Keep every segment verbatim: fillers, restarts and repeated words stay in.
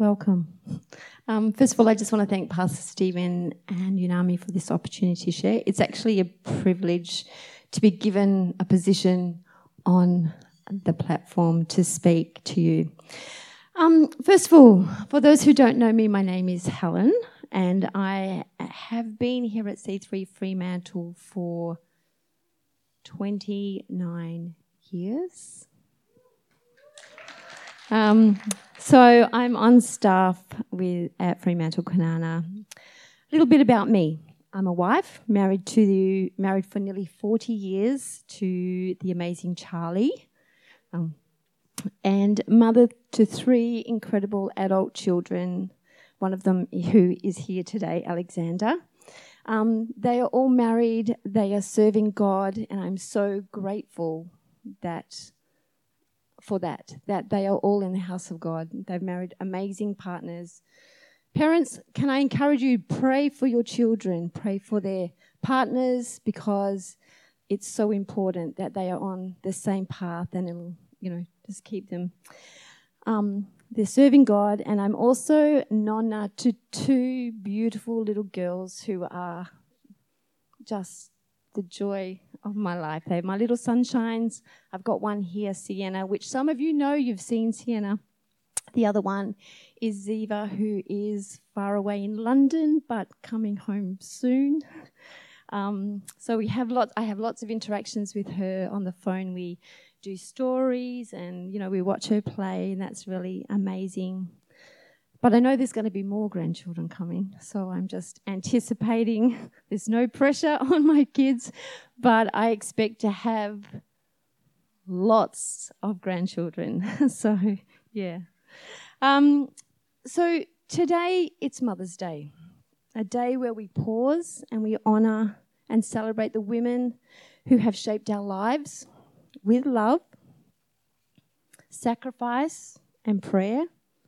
Welcome. Um, first of all, I just want to thank Pastor Stephen and Unami for this opportunity to share. It's actually a privilege to be given a position on the platform to speak to you. Um, first of all, for those who don't know me, my name is Helen, and I have been here at C three Fremantle for twenty-nine years. Um, so I'm on staff with at Fremantle Kwinana. A little bit about me. I'm a wife, married to the, married for nearly forty years to the amazing Charlie, um, and mother to three incredible adult children. One of them who is here today, Alexander. Um, they are all married. They are serving God, and I'm so grateful that. for that, that they are all in the house of God. They've married amazing partners. Parents, can I encourage you, pray for your children, pray for their partners, because it's so important that they are on the same path, and it'll, you know, just keep them. Um, they're serving God, and I'm also nonna to two beautiful little girls who are just the joy of my life. They're my little sunshines. I've got one here, Sienna, which some of you know. You've seen Sienna. The other one is Ziva, who is far away in London, but coming home soon. Um, so we have lots. I have lots of interactions with her on the phone. We do stories, and you know, we watch her play, and that's really amazing. But I know there's going to be more grandchildren coming, so I'm just anticipating. There's no pressure on my kids, but I expect to have lots of grandchildren. So, yeah. Um, so today, it's Mother's Day, a day where we pause and we honour and celebrate the women who have shaped our lives with love, sacrifice, and prayer.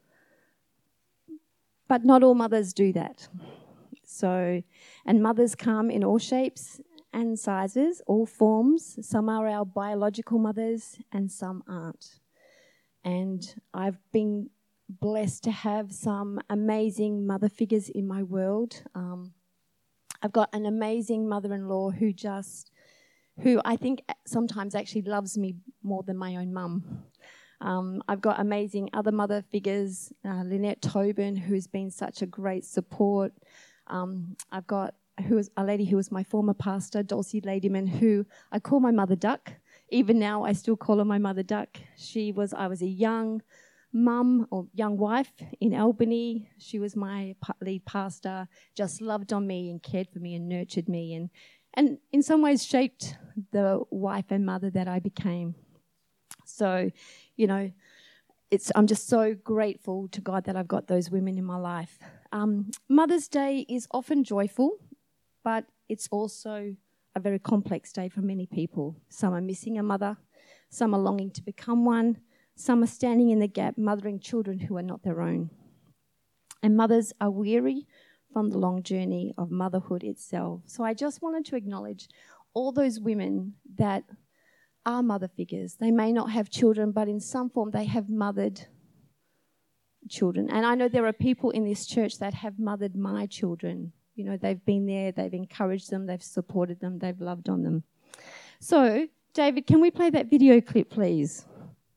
But not all mothers do that. So, and mothers come in all shapes and sizes, all forms. Some are our biological mothers and some aren't. And I've been blessed to have some amazing mother figures in my world. Um, I've got an amazing mother-in-law who just, who I think sometimes actually loves me more than my own mum. Um, I've got amazing other mother figures, uh, Lynette Tobin, who's been such a great support. Um, I've got who is a lady who was my former pastor, Dulcie Ladyman, who I call my mother duck. Even now, I still call her my mother duck. She was, I was a young mum or young wife in Albany. She was my lead pastor, just loved on me and cared for me and nurtured me, and and in some ways shaped the wife and mother that I became. So, you know, it's I'm just so grateful to God that I've got those women in my life. Um, Mother's Day is often joyful, but it's also a very complex day for many people. Some are missing a mother, some are longing to become one, some are standing in the gap, mothering children who are not their own. And mothers are weary from the long journey of motherhood itself. So I just wanted to acknowledge all those women that are mother figures. They may not have children, but in some form they have mothered children. And I know there are people in this church that have mothered my children. You know, they've been there, they've encouraged them, they've supported them, they've loved on them. So, David, can we play that video clip, please?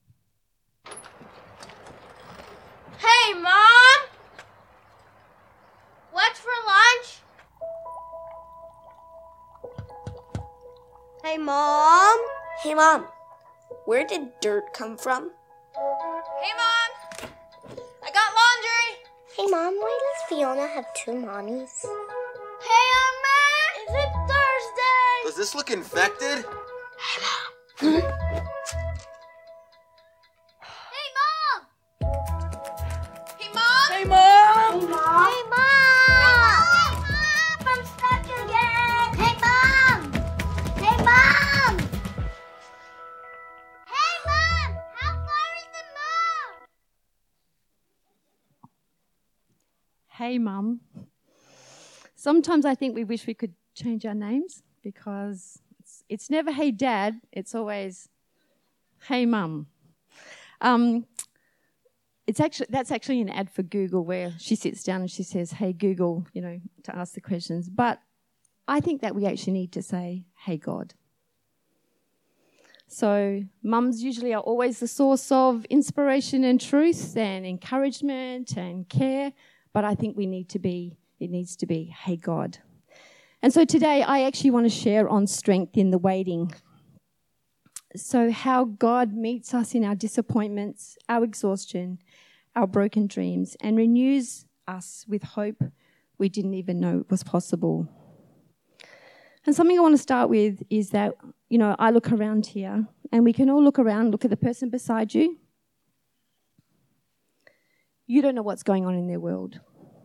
Hey, Mom! What's for lunch? Hey, Mom! Hey, Mom, where did dirt come from? Hey, Mom! I got laundry! Hey, Mom, why does Fiona have two mommies? Hey, Emma! Is it Thursday? Does this look infected? Hey, Mom. Hey, Mom! Hey, Mom! Hey, Hey, Mom! Mom. Hey, Mom! Hey, Mom! I'm stuck again! Hey, Mom! Hey, Mom! Hey, Mom! How far is the moon? Hey, Mum. Sometimes I think we wish we could change our names, because it's, it's never hey, Dad. It's always hey, Mum. Um, it's actually that's actually an ad for Google where she sits down and she says, "Hey Google," you know, to ask the questions. But I think that we actually need to say, "Hey God." So mums usually are always the source of inspiration and truth and encouragement and care, but I think we need to be, it needs to be, "Hey God." And so today I actually want to share on strength in the waiting. So how God meets us in our disappointments, our exhaustion, our broken dreams, and renews us with hope we didn't even know was possible. And something I want to start with is that, you know, I look around here and we can all look around, look at the person beside you. You don't know what's going on in their world.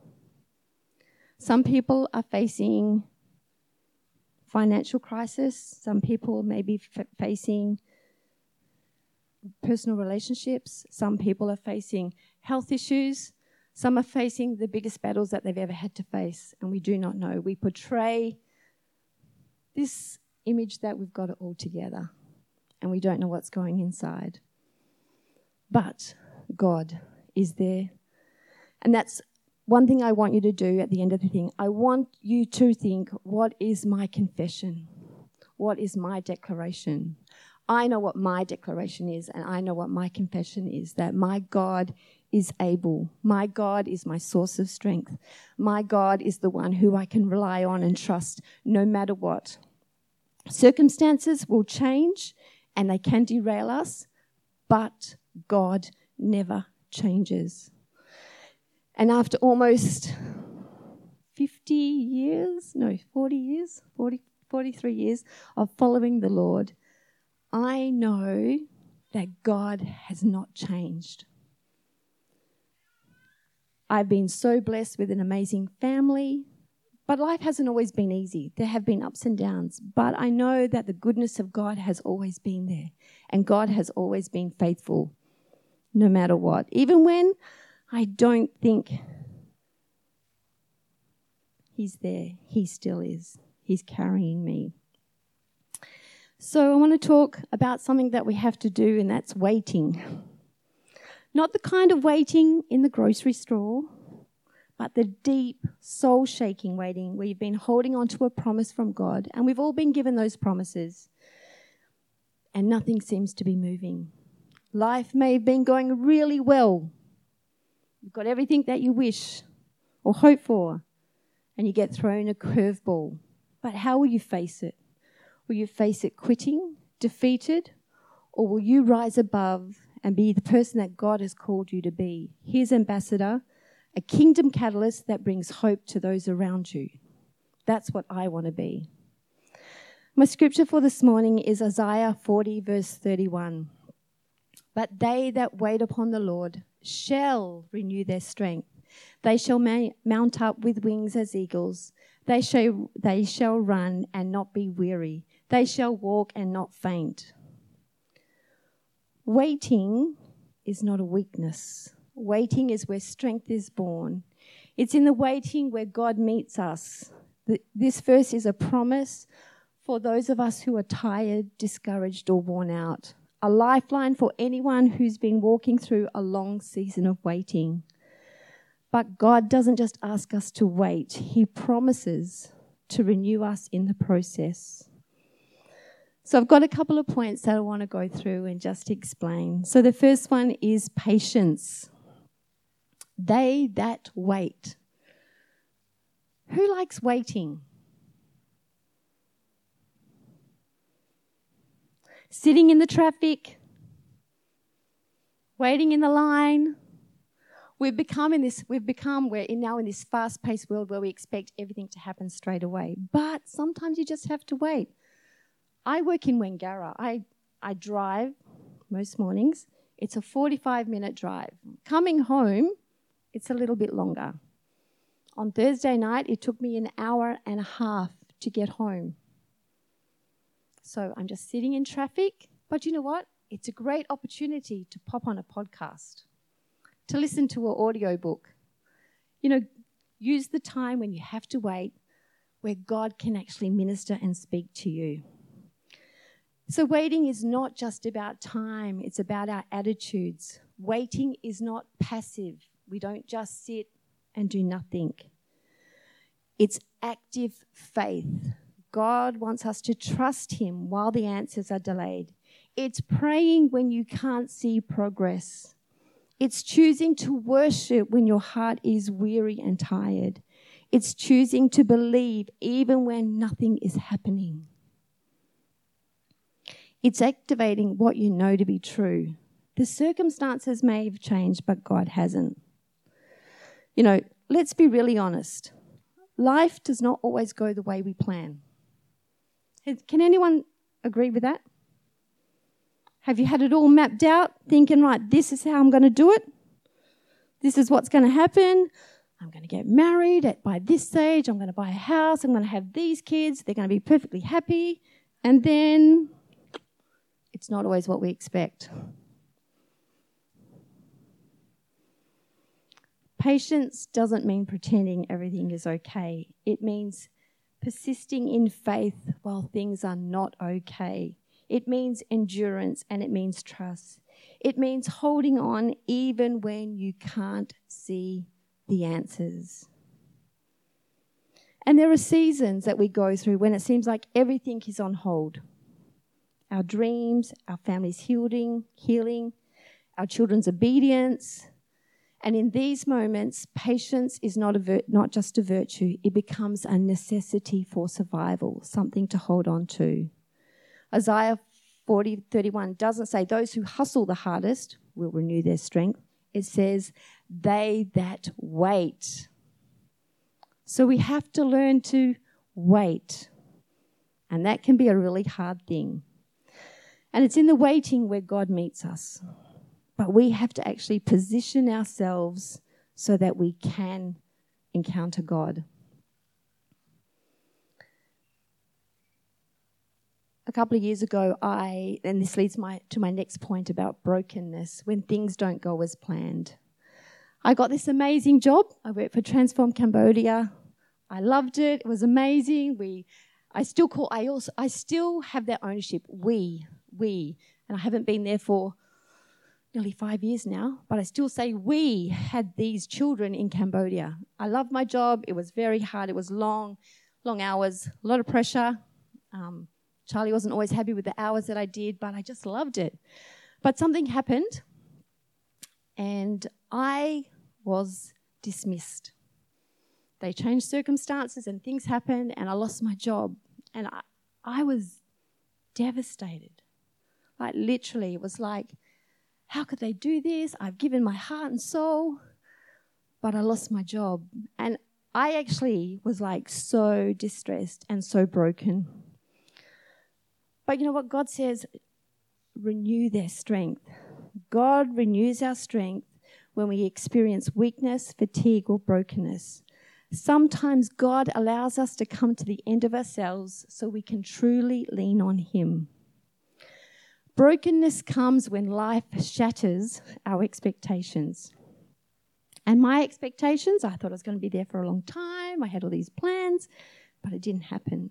Some people are facing financial crisis. Some people may be f- facing personal relationships. Some people are facing health issues. Some are facing the biggest battles that they've ever had to face, and we do not know. We portray this image that we've got it all together, and we don't know what's going inside. But God is there. And that's one thing I want you to do at the end of the thing. I want you to think, what is my confession? What is my declaration? I know what my declaration is, and I know what my confession is, that my God is able. My God is my source of strength. My God is the one who I can rely on and trust no matter what. Circumstances will change and they can derail us, but God never changes. And after almost fifty years, no, forty years, forty, forty-three years of following the Lord, I know that God has not changed. I've been so blessed with an amazing family, but life hasn't always been easy. There have been ups and downs, but I know that the goodness of God has always been there, and God has always been faithful, no matter what. Even when I don't think He's there, He still is. He's carrying me. So I want to talk about something that we have to do, and that's waiting. Not the kind of waiting in the grocery store, but the deep, soul-shaking waiting where you've been holding on to a promise from God, and we've all been given those promises, and nothing seems to be moving. Life may have been going really well. You've got everything that you wish or hope for, and you get thrown a curveball. But how will you face it? Will you face it quitting, defeated, or will you rise above and be the person that God has called you to be? His ambassador, a kingdom catalyst that brings hope to those around you. That's what I want to be. My scripture for this morning is Isaiah forty, verse thirty-one. But they that wait upon the Lord shall renew their strength. They shall ma- mount up with wings as eagles. They shall, they shall run and not be weary. They shall walk and not faint. Waiting is not a weakness. Waiting is where strength is born. It's in the waiting where God meets us. This verse is a promise for those of us who are tired, discouraged, or worn out. A lifeline for anyone who's been walking through a long season of waiting. But God doesn't just ask us to wait. He promises to renew us in the process. So I've got a couple of points that I want to go through and just explain. So the first one is patience. They that wait. Who likes waiting? Sitting in the traffic, waiting in the line. We've become in this. We've become. We're in now in this fast-paced world where we expect everything to happen straight away. But sometimes you just have to wait. I work in Wangara. I I drive most mornings. It's a forty-five minute drive. Coming home, it's a little bit longer. On Thursday night, it took me an hour and a half to get home. So I'm just sitting in traffic. But you know what? It's a great opportunity to pop on a podcast, to listen to an audiobook. You know, use the time when you have to wait where God can actually minister and speak to you. So waiting is not just about time. It's about our attitudes. Waiting is not passive. We don't just sit and do nothing. It's active faith. God wants us to trust him while the answers are delayed. It's praying when you can't see progress. It's choosing to worship when your heart is weary and tired. It's choosing to believe even when nothing is happening. It's activating what you know to be true. The circumstances may have changed, but God hasn't. You know, let's be really honest. Life does not always go the way we plan. Can anyone agree with that? Have you had it all mapped out, thinking, right, this is how I'm going to do it? This is what's going to happen. I'm going to get married at by this stage. I'm going to buy a house. I'm going to have these kids. They're going to be perfectly happy. And then it's not always what we expect. Patience doesn't mean pretending everything is okay. It means persisting in faith while things are not okay. It means endurance and it means trust. It means holding on even when you can't see the answers. And there are seasons that we go through when it seems like everything is on hold. Our dreams, our family's healing, healing, our children's obedience. And in these moments, patience is not a vir- not just a virtue, it becomes a necessity for survival, something to hold on to. Isaiah forty thirty-one doesn't say those who hustle the hardest will renew their strength. It says they that wait. So we have to learn to wait. And that can be a really hard thing. And it's in the waiting where God meets us. But we have to actually position ourselves so that we can encounter God. A couple of years ago, I, and this leads my to my next point about brokenness, when things don't go as planned. I got this amazing job. I worked for Transform Cambodia. I loved it. It was amazing. We, I still call, I also, I still have that ownership. We, we, and I haven't been there for nearly five years now, but I still say we had these children in Cambodia. I loved my job. It was very hard. It was long, long hours, a lot of pressure. Um, Charlie wasn't always happy with the hours that I did, but I just loved it. But something happened, and I was dismissed. They changed circumstances, and things happened, and I lost my job. And I, I was devastated. Like, literally, it was like, how could they do this? I've given my heart and soul, but I lost my job. And I actually was like so distressed and so broken. But you know what? God says, renew their strength. God renews our strength when we experience weakness, fatigue, or brokenness. Sometimes God allows us to come to the end of ourselves so we can truly lean on him. Brokenness comes when life shatters our expectations. And my expectations, I thought I was going to be there for a long time. I had all these plans, but it didn't happen.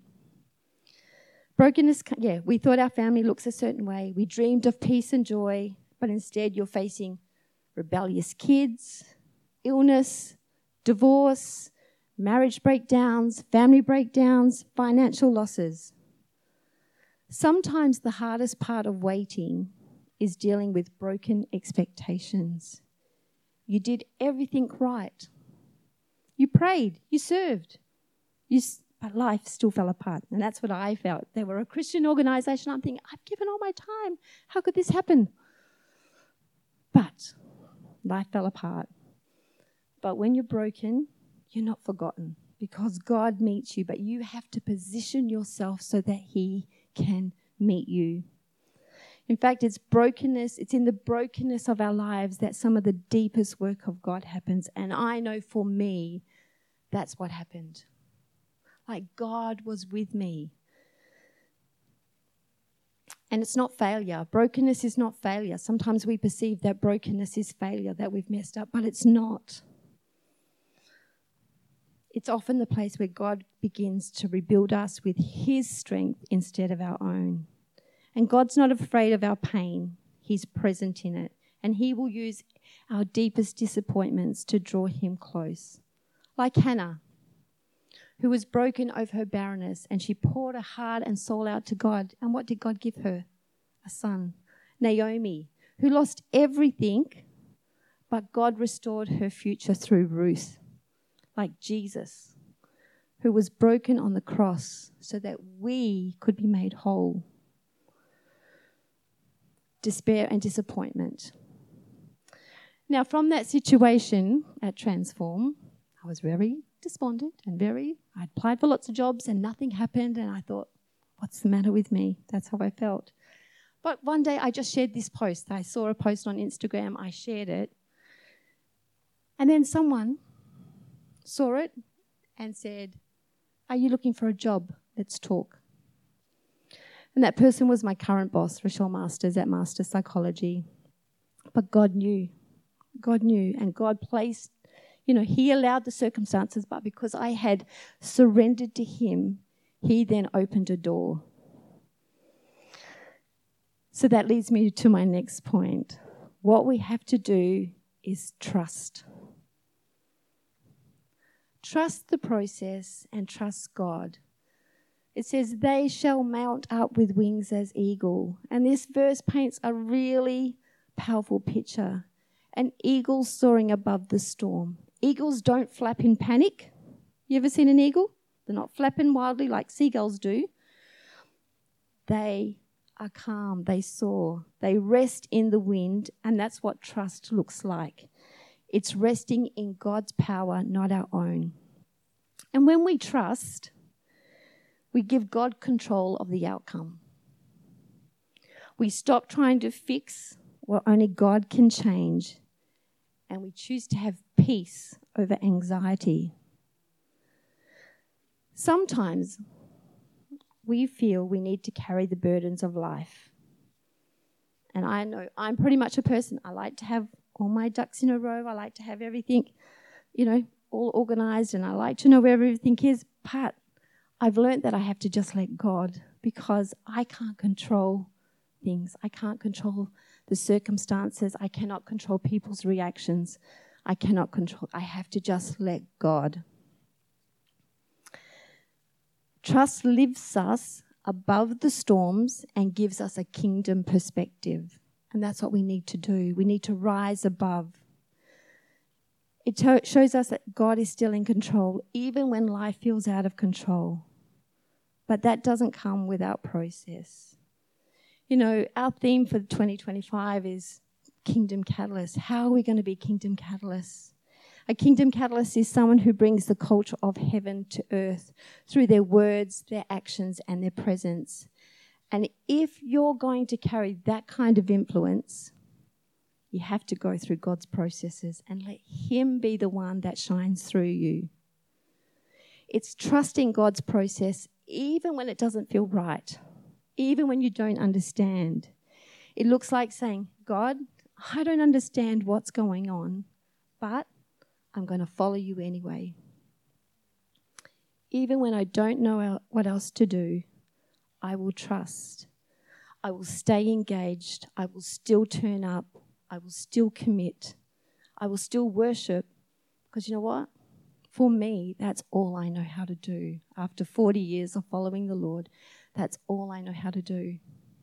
Brokenness, yeah, we thought our family looks a certain way. We dreamed of peace and joy, but instead you're facing rebellious kids, illness, divorce, marriage breakdowns, family breakdowns, financial losses. Sometimes the hardest part of waiting is dealing with broken expectations. You did everything right. You prayed, you served, you, but life still fell apart. And that's what I felt. They were a Christian organisation. I'm thinking, I've given all my time. How could this happen? But life fell apart. But when you're broken, you're not forgotten because God meets you, but you have to position yourself so that he can meet you. In fact, it's brokenness, it's in the brokenness of our lives that some of the deepest work of God happens. And I know for me, that's what happened. Like God was with me. And it's not failure. Brokenness is not failure. Sometimes we perceive that brokenness is failure, that we've messed up, but it's not. It's often the place where God begins to rebuild us with his strength instead of our own. And God's not afraid of our pain. He's present in it. and he will use our deepest disappointments to draw him close. Like Hannah, who was broken over her barrenness, and she poured her heart and soul out to God. And what did God give her? A son. Naomi, who lost everything, but God restored her future through Ruth. Like Jesus, who was broken on the cross so that we could be made whole. Despair and disappointment. Now, from that situation at Transform, I was very despondent and very, I applied for lots of jobs and nothing happened, and I thought, what's the matter with me? That's how I felt. But one day I just shared this post. I saw a post on Instagram, I shared it, and then someone saw it and said, are you looking for a job? Let's talk. And that person was my current boss, Rochelle Masters at Master Psychology. But God knew. God knew, and God placed, you know, he allowed the circumstances, but because I had surrendered to him, he then opened a door. So that leads me to my next point. What we have to do is trust. Trust the process and trust God. It says, they shall mount up with wings as eagle. And this verse paints a really powerful picture. An eagle soaring above the storm. Eagles don't flap in panic. You ever seen an eagle? They're not flapping wildly like seagulls do. They are calm. They soar. They rest in the wind, and that's what trust looks like. It's resting in God's power, not our own. And when we trust, we give God control of the outcome. We stop trying to fix what only God can change, and we choose to have peace over anxiety. Sometimes we feel we need to carry the burdens of life. And I know I'm pretty much a person, I like to have all my ducks in a row. I like to have everything, you know, all organised, and I like to know where everything is. But I've learned that I have to just let God, because I can't control things. I can't control the circumstances. I cannot control people's reactions. I cannot control. I have to just let God. Trust lifts us above the storms and gives us a kingdom perspective. And that's what we need to do. We need to rise above. It to- shows us that God is still in control, even when life feels out of control. But that doesn't come without process. You know, our theme for twenty twenty-five is Kingdom Catalyst. How are we going to be Kingdom Catalysts? A Kingdom Catalyst is someone who brings the culture of heaven to earth through their words, their actions, and their presence. And if you're going to carry that kind of influence, you have to go through God's processes and let him be the one that shines through you. It's trusting God's process even when it doesn't feel right, even when you don't understand. It looks like saying, God, I don't understand what's going on, but I'm going to follow you anyway. Even when I don't know what else to do, I will trust. I will stay engaged. I will still turn up. I will still commit. I will still worship. Because you know what? For me, that's all I know how to do. After forty years of following the Lord, that's all I know how to do.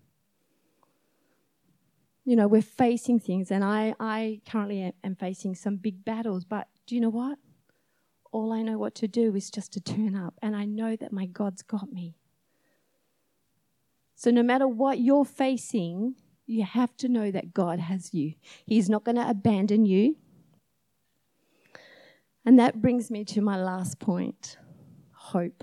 You know, we're facing things, and I, I currently am, am facing some big battles, but do you know what? All I know what to do is just to turn up, and I know that my God's got me. So no matter what you're facing, you have to know that God has you. He's not going to abandon you. And that brings me to my last point, hope.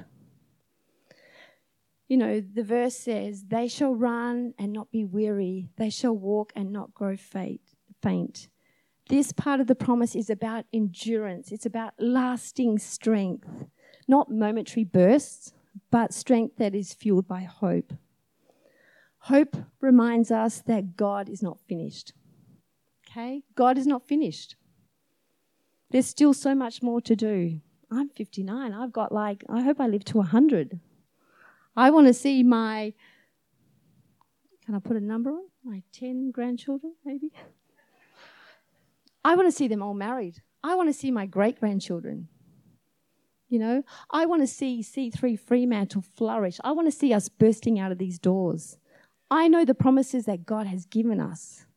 You know, the verse says, they shall run and not be weary. They shall walk and not grow faint. This part of the promise is about endurance. It's about lasting strength, not momentary bursts, but strength that is fueled by hope. Hope reminds us that God is not finished. Okay? God is not finished. There's still so much more to do. I'm fifty-nine. I've got like, I hope I live to one hundred. I want to see my, can I put a number on? My ten grandchildren, maybe? I want to see them all married. I want to see my great-grandchildren. You know, I want to see C three Fremantle flourish. I want to see us bursting out of these doors. I know the promises that God has given us.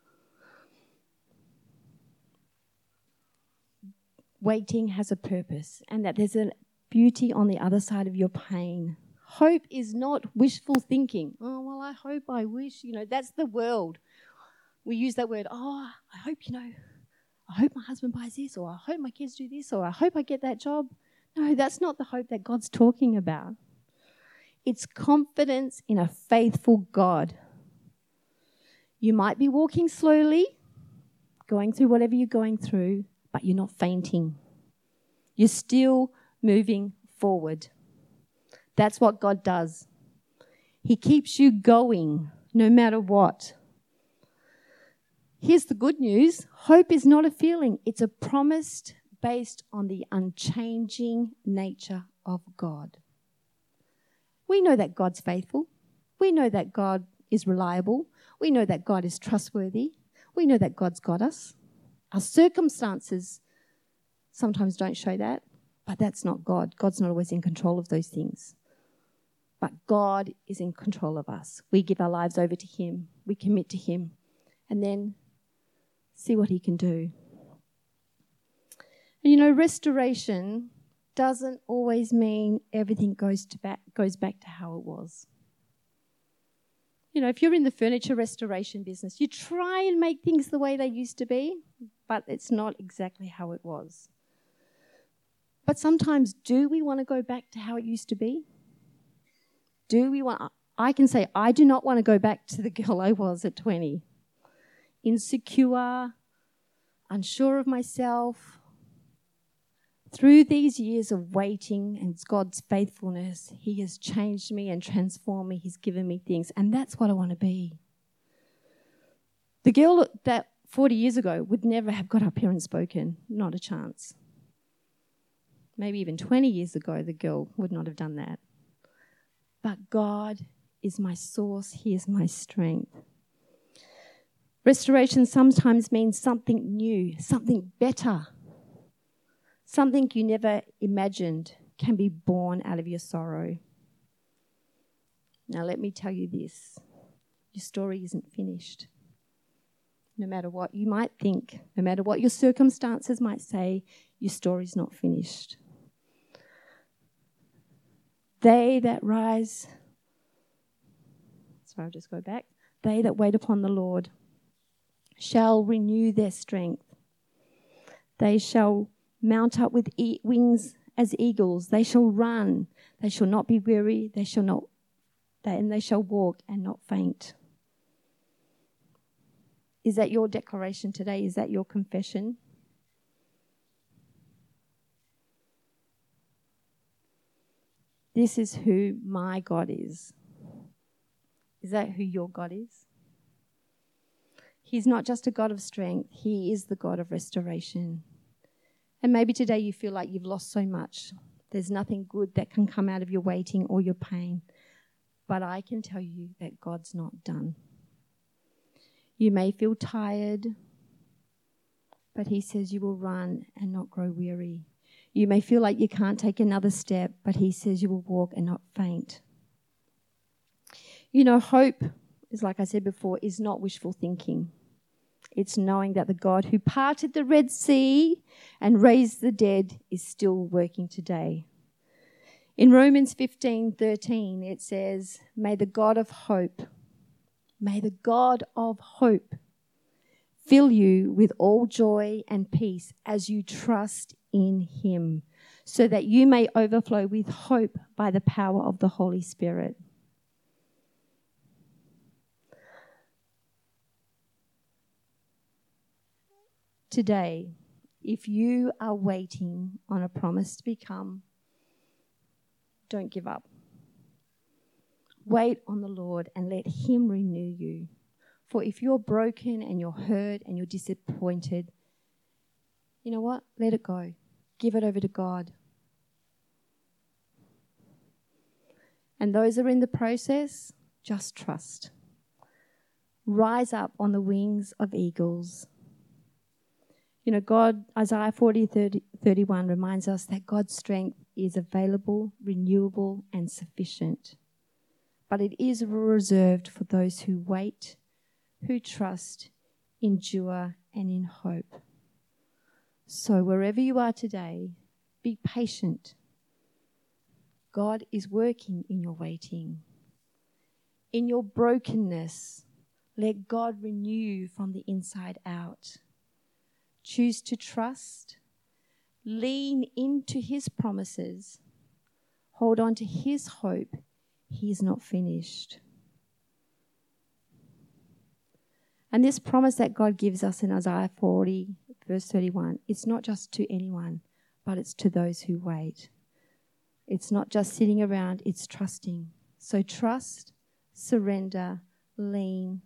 Waiting has a purpose, and that there's a beauty on the other side of your pain. Hope is not wishful thinking. Oh, well, I hope, I wish. You know, that's the world. We use that word, oh, I hope, you know, I hope my husband buys this, or I hope my kids do this, or I hope I get that job. No, that's not the hope that God's talking about. It's confidence in a faithful God. You might be walking slowly, going through whatever you're going through, but you're not fainting. You're still moving forward. That's what God does. He keeps you going no matter what. Here's the good news. Hope is not a feeling. It's a promise based on the unchanging nature of God. We know that God's faithful. We know that God is reliable. We know that God is trustworthy. We know that God's got us. Our circumstances sometimes don't show that, but that's not God. God's not always in control of those things. But God is in control of us. We give our lives over to Him. We commit to Him. And then see what He can do. And you know, restoration doesn't always mean everything goes to back goes back to how it was. You know, if you're in the furniture restoration business, you try and make things the way they used to be, but it's not exactly how it was. But sometimes, do we want to go back to how it used to be? Do we want... I can say, I do not want to go back to the girl I was at twenty. Insecure, unsure of myself. Through these years of waiting and God's faithfulness, He has changed me and transformed me. He's given me things, and that's what I want to be. The girl that forty years ago would never have got up here and spoken. Not a chance. Maybe even twenty years ago, the girl would not have done that. But God is my source. He is my strength. Restoration sometimes means something new, something better. Something you never imagined can be born out of your sorrow. Now, let me tell you this. Your story isn't finished. No matter what you might think, no matter what your circumstances might say, your story's not finished. They that rise, sorry, I'll just go back. They that wait upon the Lord shall renew their strength. They shall mount up with e- wings as eagles. They shall run. They shall not be weary. They shall not, they, and they shall walk and not faint. Is that your declaration today? Is that your confession? This is who my God is. Is that who your God is? He's not just a God of strength. He is the God of restoration. And maybe today you feel like you've lost so much. There's nothing good that can come out of your waiting or your pain. But I can tell you that God's not done. You may feel tired, but He says you will run and not grow weary. You may feel like you can't take another step, but He says you will walk and not faint. You know, hope is, like I said before, is not wishful thinking. It's knowing that the God who parted the Red Sea and raised the dead is still working today. In Romans fifteen thirteen, it says, May the God of hope, may the God of hope fill you with all joy and peace as you trust in Him, so that you may overflow with hope by the power of the Holy Spirit. Today, if you are waiting on a promise to become, don't give up. Wait on the Lord and let Him renew you. For if you're broken and you're hurt and you're disappointed, you know what? Let it go. Give it over to God. And those that are in the process, just trust. Rise up on the wings of eagles. You know, God, Isaiah forty, thirty, thirty-one reminds us that God's strength is available, renewable, and sufficient. But it is reserved for those who wait, who trust, endure, and in hope. So wherever you are today, be patient. God is working in your waiting. In your brokenness, let God renew you from the inside out. Choose to trust. Lean into his promises. Hold on to his hope. He is not finished. And this promise that God gives us in Isaiah forty, verse thirty-one, it's not just to anyone, but it's to those who wait. It's not just sitting around, it's trusting. So trust, surrender, lean.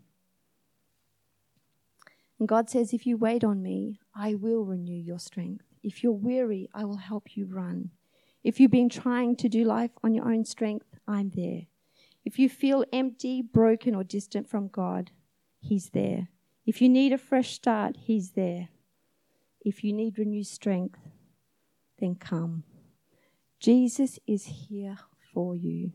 And God says, if you wait on me, I will renew your strength. If you're weary, I will help you run. If you've been trying to do life on your own strength, I'm there. If you feel empty, broken, or distant from God, he's there. If you need a fresh start, he's there. If you need renewed strength, then come. Jesus is here for you.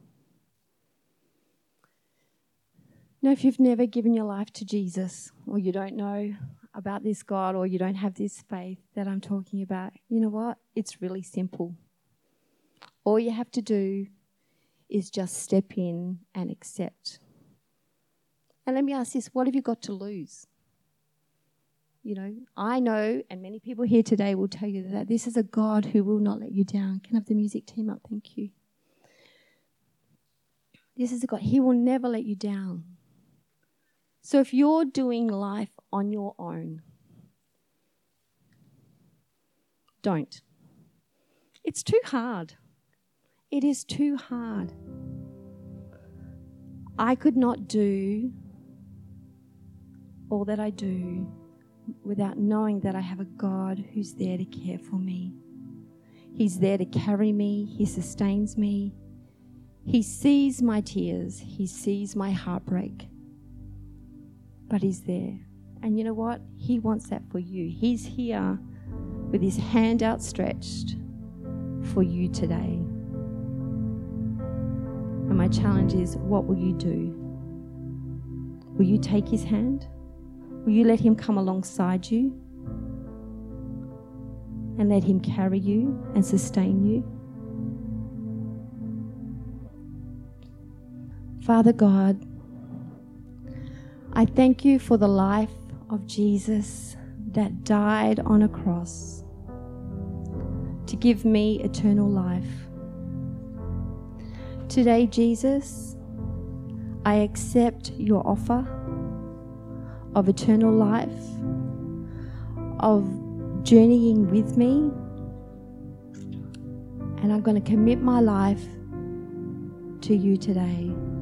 Now, if you've never given your life to Jesus, or you don't know about this God, or you don't have this faith that I'm talking about, you know what? It's really simple. All you have to do is just step in and accept. And let me ask this, what have you got to lose? You know, I know, and many people here today will tell you that this is a God who will not let you down. Can I have the music team up? Thank you. This is a God, he will never let you down. So if you're doing life on your own, don't. It's too hard. It is too hard. I could not do all that I do without knowing that I have a God who's there to care for me. He's there to carry me. He sustains me. He sees my tears. He sees my heartbreak. But he's there. And you know what? He wants that for you. He's here with his hand outstretched for you today. And my challenge is, what will you do? Will you take his hand? Will you let him come alongside you and let him carry you and sustain you? Father God, I thank you for the life of Jesus that died on a cross to give me eternal life. Today, Jesus, I accept your offer of eternal life, of journeying with me, and I'm going to commit my life to you today.